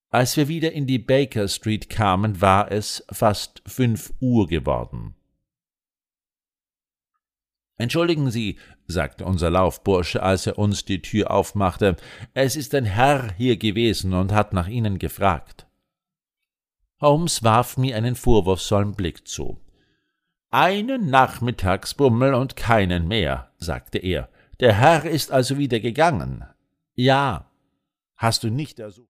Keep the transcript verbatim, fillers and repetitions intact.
Als wir wieder in die Baker Street kamen, war es fast fünf Uhr geworden. »Entschuldigen Sie«, sagte unser Laufbursche, als er uns die Tür aufmachte, »es ist ein Herr hier gewesen und hat nach Ihnen gefragt.« Holmes warf mir einen vorwurfsvollen Blick zu. »Einen Nachmittagsbummel und keinen mehr«, sagte er. »Der Herr ist also wieder gegangen?« »Ja.« »Hast du nicht ersucht?«